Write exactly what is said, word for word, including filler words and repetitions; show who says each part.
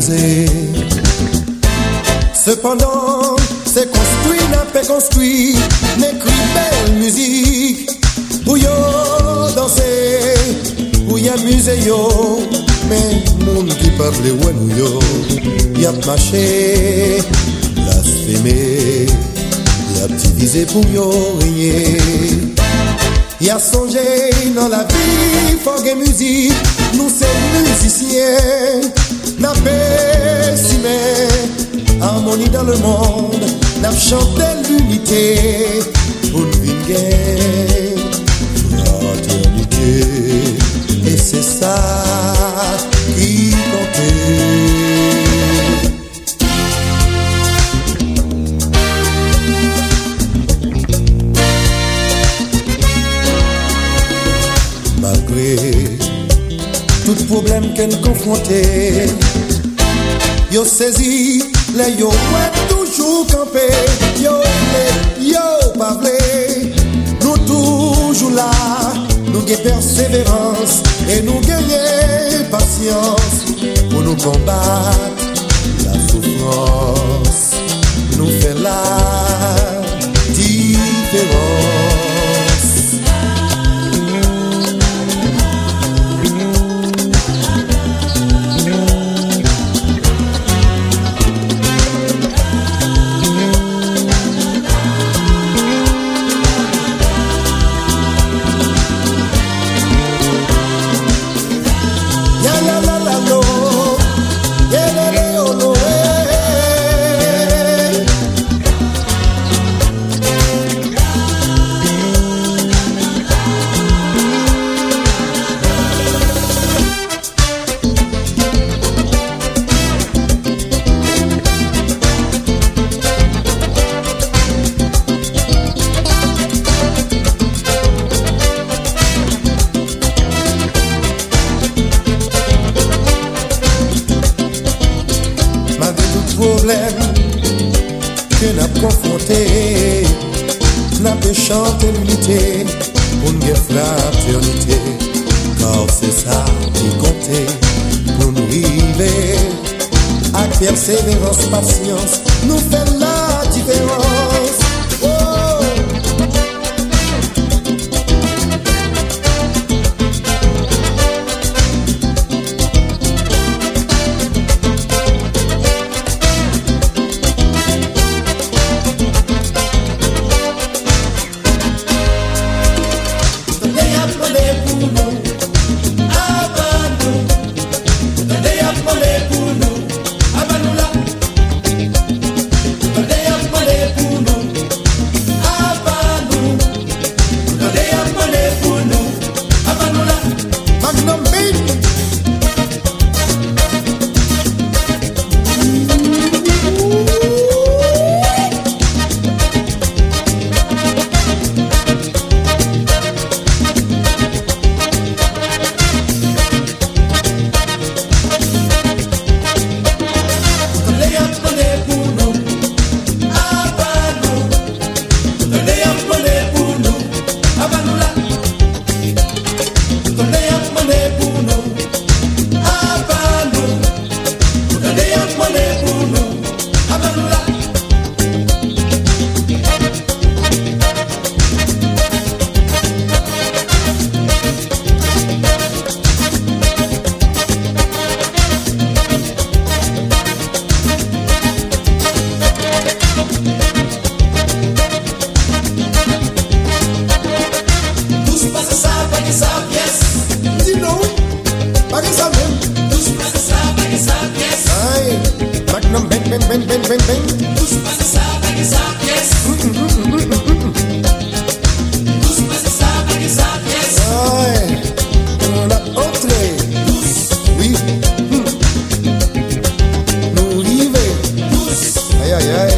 Speaker 1: écrasé. Cependant, c'est construit, n'a pas construit, n'écrit belle musique. Pour yo danser, pour y amuser yo. Mais moun qui parle ouais nous yo, y a marché, blasphémé, y a divisé pour yo régner. Y a songé dans la vie, faut que musique, nous c'est musiciens, n'a pas si mais harmonie dans le monde, n'a chanté l'unité pour nous vivre fraternité, et c'est ça qui comptait. Malgré tout problème qu'elle confrontait, yo saisi, les yo ouais toujours campé, yo les yo pas vle, nous toujours là, nous gagne persévérance et nous gagner patience pour nous combattre la souffrance, nous fait la différence. Chanter l'unité pour une fraternité, car c'est ça qui comptait pour nous arriver à persévérance, patience, nous fait la différence. Oh. Aïe aïe aïe.